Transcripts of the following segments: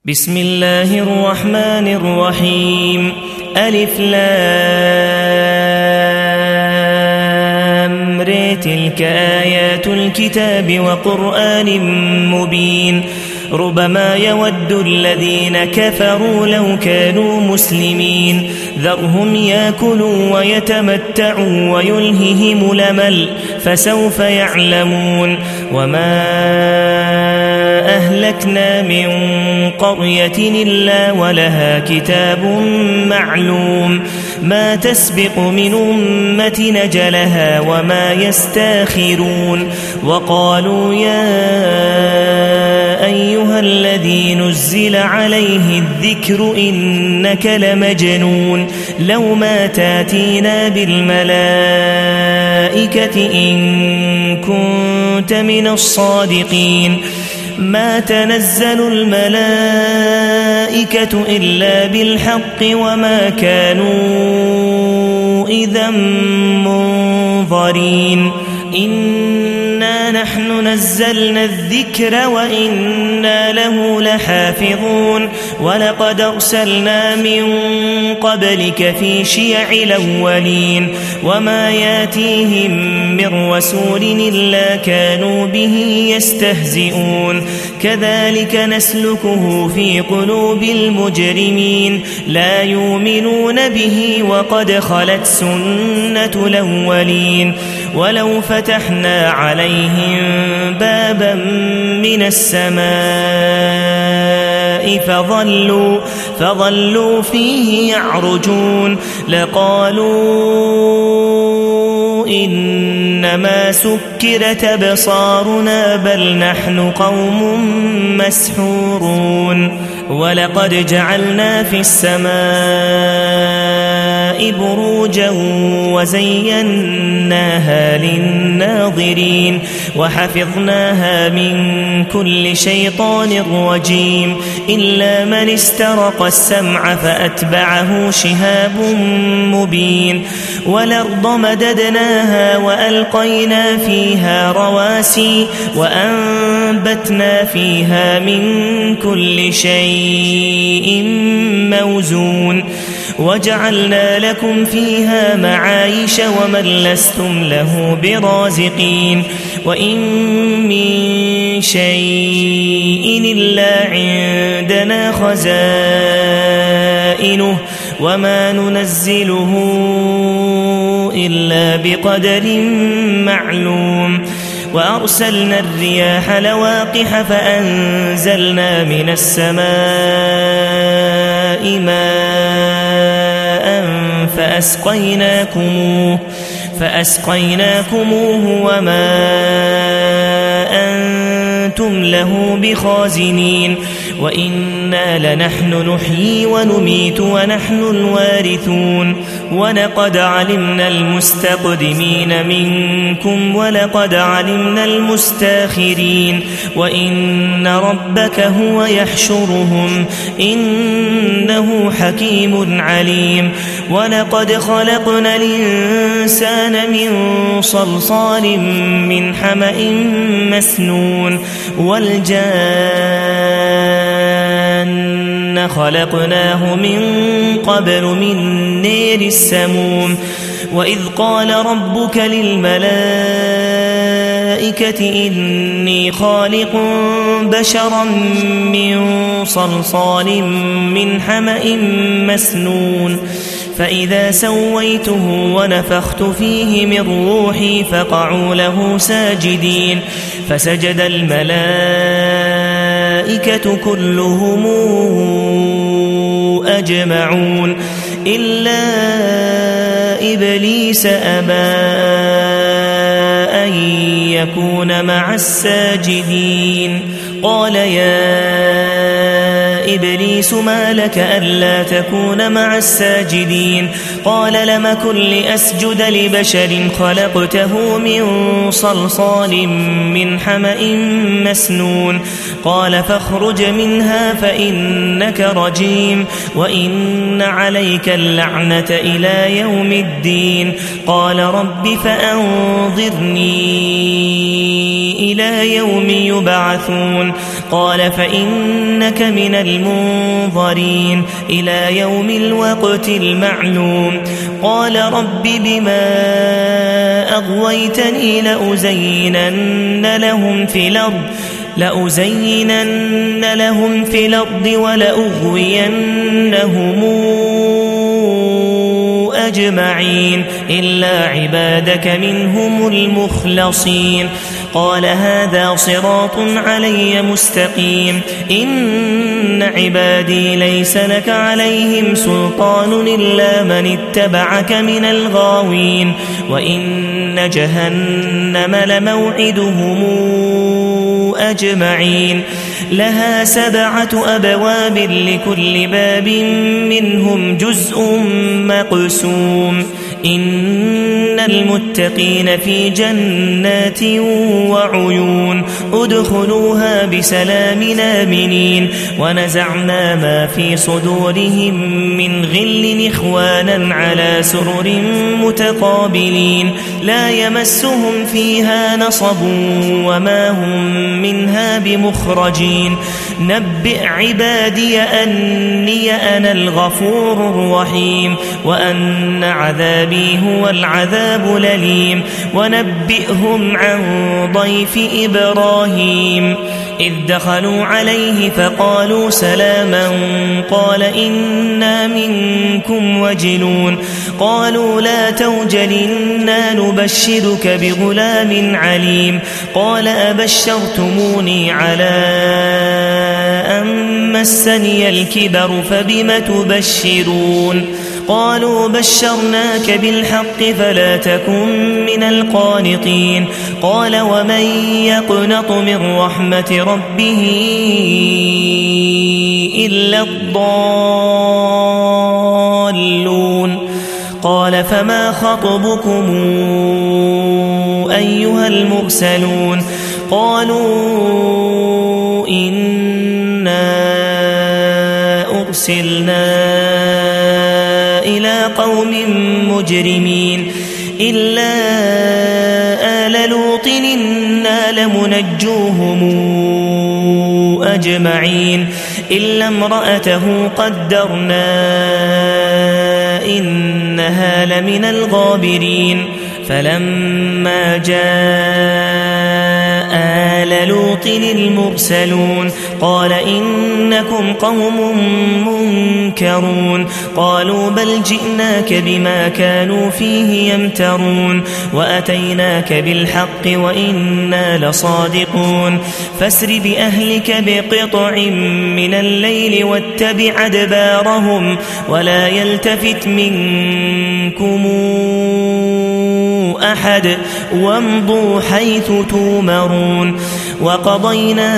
بسم الله الرحمن الرحيم ألف لام ر تلك آيات الكتاب وقرآن مبين ربما يود الذين كفروا لو كانوا مسلمين ذرهم ياكلوا ويتمتعوا ويلههم الأمل فسوف يعلمون وما أهلكنا من قرية إلا ولها كتاب معلوم ما تسبق من أمة نجلها وما يستاخرون وقالوا يا أيها الذي نزل عليه الذكر إنك لمجنون لو ما تاتينا بالملائكة إن كنت من الصادقين ما تنزل الملائكة إلا بالحق وما كانوا إذا منظرين إنا نحن نزلنا الذكر وإنا له لحافظون ولقد أرسلنا من قبلك في شيع الأولين وما ياتيهم من رسول إلا كانوا به يستهزئون كذلك نسلكه في قلوب المجرمين لا يؤمنون به وقد خلت سنة الأولين ولو فتحنا عليهم بابا من السماء فظلوا فيه يعرجون لقالوا إنما سكرت أبصارنا بل نحن قوم مسحورون ولقد جعلنا في السماء بروجا وزيناها للناظرين وحفظناها من كل شيطان رجيم إلا من استرق السمع فأتبعه شهاب مبين والأرض مددناها وألقينا فيها رواسي وأنبتنا فيها من كل شيء موزون وجعلنا لكم فيها معايش ومن لستم له برازقين وإن من شيء إلا عندنا خزائنه وما ننزله إلا بقدر معلوم وأرسلنا الرياح لواقح فأنزلنا من السماء ماء فأسقيناكموه وما أنتم له بخازنين وإنا لنحن نحيي ونميت ونحن الوارثون ولقد علمنا المستقدمين منكم ولقد علمنا المستاخرين وإن ربك هو يحشرهم إنه حكيم عليم ولقد خلقنا الإنسان من صلصال من حمأ مسنون والجان خلقناه من قبل من نير السموم وإذ قال ربك للملائكة إني خالق بشرا من صلصال من حمأ مسنون فإذا سويته ونفخت فيه من روحي فقعوا له ساجدين فسجد الملائكة كلهم أجمعون إلا إبليس أبى أن يكون مع الساجدين قال يا إبليس ما لك ألا تكون مع الساجدين قال لم كن لأسجد لبشر خلقته من صلصال من حمأ مسنون قال فاخرج منها فإنك رجيم وإن عليك اللعنة إلى يوم الدين قال رب فأنظرني إلى يوم يبعثون قال فإنك من المنظرين إلى يوم الوقت المعلوم قال رب بما أغويتني لأزينن لهم في الأرض ولأغوينهم أجمعين إلا عبادك منهم المخلصين قال هذا صراط علي مستقيم إن عبادي ليس لك عليهم سلطان إلا من اتبعك من الغاوين وإن جهنم لموعدهم أجمعين لها 7 أبواب لكل باب منهم جزء مقسوم إن المتقين في جنات وعيون ادخلوها بسلام آمنين ونزعنا ما في صدورهم من غل إخوانا على سرر متقابلين لا يمسهم فيها نصب وما هم منها بمخرجين نبئ عبادي أني أنا الغفور الرحيم وأن عذابي هو العذاب الأليم ونبئهم عن ضيف إبراهيم إذ دخلوا عليه فقالوا سلاما قال إنا منكم وجلون قالوا لا توجل إنا نبشرك بغلام عليم قال أبشرتموني على أن مسني الكبر فبم تبشرون قالوا بشرناك بالحق فلا تكن من القانطين قال ومن يقنط من رحمة ربه إلا الضالون قال فما خطبكم أيها المرسلون قالوا إنا أرسلنا إلى قوم مجرمين إلا آل لوط إنا لمنجوهم أجمعين إلا امرأته قدرنا إنها لمن الغابرين فلما جاء آل لوط المرسلون قال إنكم قوم منكرون قالوا بل جئناك بما كانوا فيه يمترون وأتيناك بالحق وإنا لصادقون فاسر بأهلك بقطع من الليل واتبع أدبارهم ولا يلتفت منكم أحد وامضوا حيث تومرون وقضينا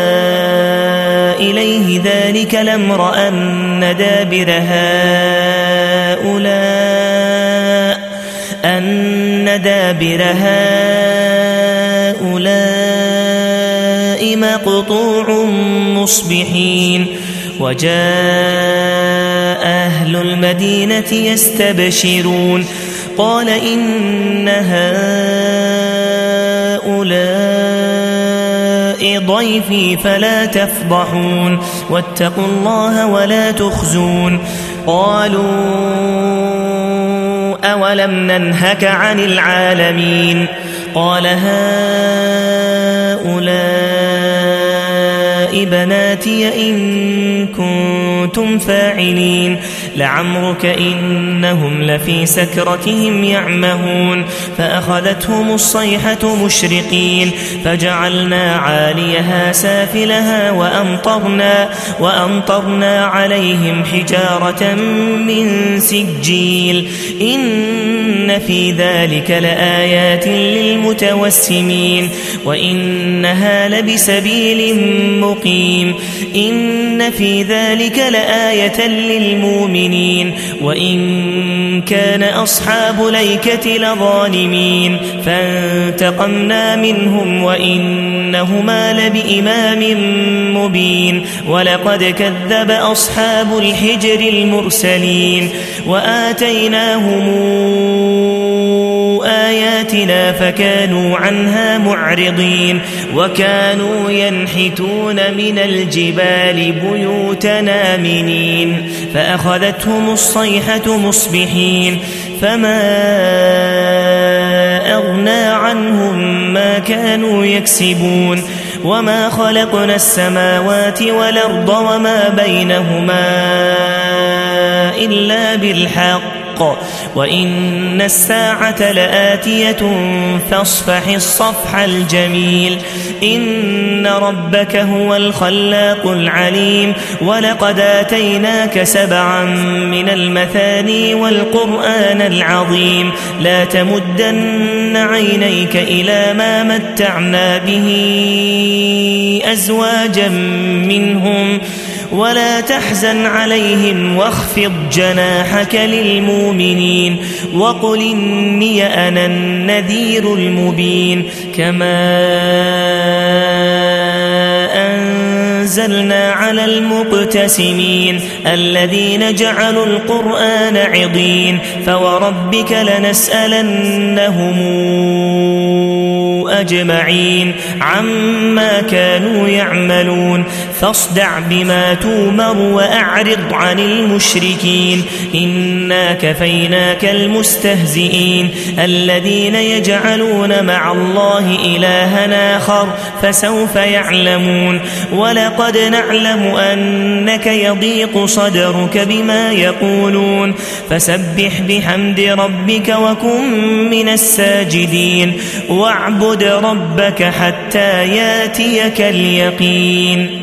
إليه ذلك الأمر أن دابر هؤلاء مقطوع مصبحين وجاء أهل المدينة يستبشرون قال إن هؤلاء ضيفي فلا تفضحون واتقوا الله ولا تخزون قالوا أولم ننهك عن العالمين قال هؤلاء بناتي إن كنتم فاعلين لعمرك إنهم لفي سكرتهم يعمهون فأخذتهم الصيحة مشرقين فجعلنا عاليها سافلها وأمطرنا عليهم حجارة من سجيل إن في ذلك لآيات للمتوسمين وإنها لبسبيل مقيم إن في ذلك لآية للمؤمنين وإن كان أصحاب الأيكة لظالمين فانتقمنا منهم وإنهما لبإمام مبين ولقد كذب أصحاب الحجر المرسلين وآتيناهم آياتنا فكانوا عنها معرضين وكانوا ينحتون من الجبال بيوتنا آمنين فأخذتهم الصيحة مصبحين فما أغنى عنهم ما كانوا يكسبون وما خلقنا السماوات والأرض وما بينهما إلا بالحق وإن الساعة لآتية فاصفح الصفح الجميل إن ربك هو الخلاق العليم ولقد آتيناك 7 من المثاني والقرآن العظيم لا تمدن عينيك إلى ما متعنا به أزواجا منهم ولا تحزن عليهم واخفض جناحك للمؤمنين وقل إني أنا النذير المبين كما أنزلنا على المقتسمين الذين جعلوا القرآن عضين فوربك لنسألنهم أجمعين عما كانوا يعملون فاصدع بما تؤمر وأعرض عن المشركين إنا كفيناك المستهزئين الذين يجعلون مع الله إلها آخر فسوف يعلمون ولقد نعلم أنك يضيق صدرك بما يقولون فسبح بحمد ربك وكن من الساجدين واعبد ربك حتى ياتيك اليقين